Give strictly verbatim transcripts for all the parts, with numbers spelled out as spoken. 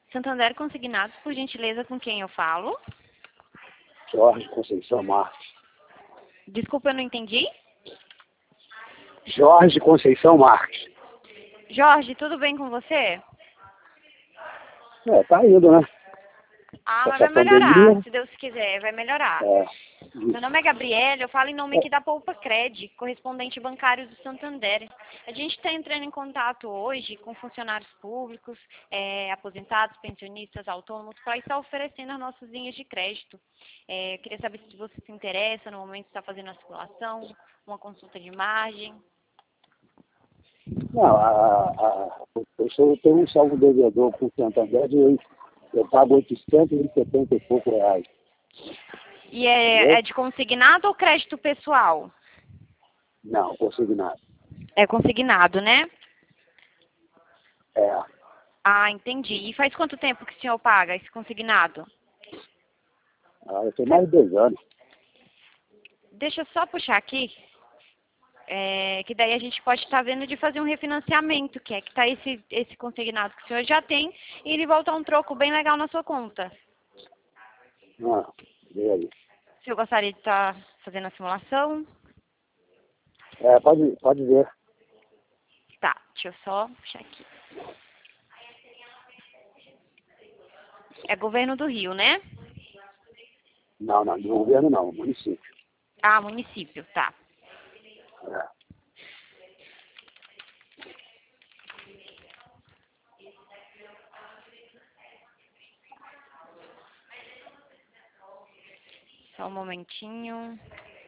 Santander Consignados, por gentileza, com quem eu falo? Jorge Conceição Marques. Desculpa, eu não entendi. Jorge Conceição Marques. Jorge, tudo bem com você? É, tá indo, né? Ah, mas Essa vai melhorar, pandemia. se Deus quiser, vai melhorar. É, Meu nome é Gabriela, eu falo em nome aqui da Poupa Cred, correspondente bancário do Santander. A gente está entrando em contato hoje com funcionários públicos, é, aposentados, pensionistas, autônomos, para estar oferecendo as nossas linhas de crédito. É, eu queria saber se você se interessa, no momento está fazendo a simulação, uma consulta de margem. não, a, a, eu sou, tenho um salvo devedor com o Santander de eu, eu pago oitocentos e setenta e pouco reais. E é, é de consignado ou crédito pessoal? Não, consignado. É consignado, né? É, Ah, entendi. E faz quanto tempo que o senhor paga esse consignado? ah, eu tenho mais de dois anos. Deixa eu só puxar aqui, é, que daí a gente pode estar vendo de fazer um refinanciamento, que é que está esse, esse consignado que o senhor já tem, e ele volta um troco bem legal na sua conta. Ah, vê aí. O senhor gostaria de estar fazendo a simulação? É, pode, pode ver. Tá, deixa eu só puxar aqui. É governo do Rio, né? Não, não, do governo não, município. Ah, município, tá. É. Só um momentinho.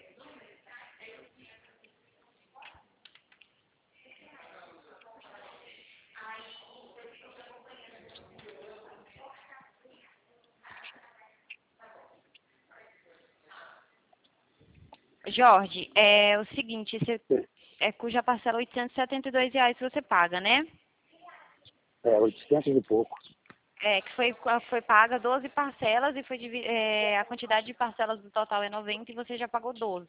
Jorge, é o seguinte, esse, é cuja parcela oitocentos e setenta e dois reais você paga, né? É, oitocentos e pouco. É, que foi, foi paga doze parcelas e foi divi- é, a quantidade de parcelas do total é noventa e você já pagou doze.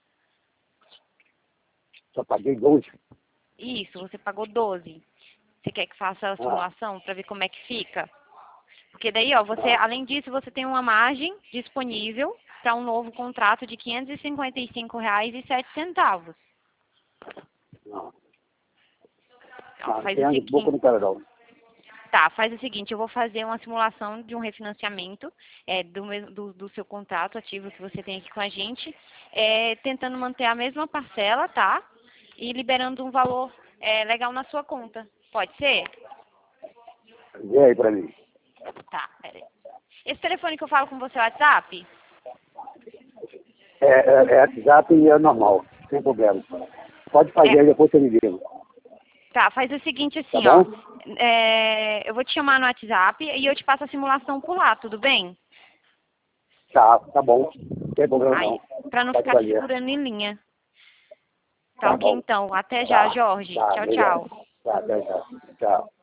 Só paguei doze. Isso, você pagou doze. Você quer que faça a Ah, simulação para ver como é que fica? Porque daí, ó, você, além disso, você tem uma margem disponível para um novo contrato de quinhentos e cinquenta e cinco reais e sete centavos. não. Ó, Não, faz o quinhentos e pouco seguinte. não quero não. Tá, faz o seguinte, eu vou fazer uma simulação de um refinanciamento é, do, mes- do, do seu contrato ativo que você tem aqui com a gente, é, tentando manter a mesma parcela, tá? E liberando um valor é, legal na sua conta. Pode ser? Vê aí pra mim. Tá, peraí. Esse telefone que eu falo com você é o WhatsApp? É, é, é WhatsApp e é normal, sem problema. Pode fazer É, aí, depois você me liga. tá, faz o seguinte Tá assim, ó. bom? É, eu vou te chamar no WhatsApp e eu te passo a simulação por lá, tudo bem? Tá, tá bom. Não tem problema Aí, não. pra não Pode ficar te fazer. segurando em linha. Tá Tá ok, bom. então. Até já, Tá, Jorge. tá, Tchau, obrigado. tchau. Tá, tchau, tchau. Tchau.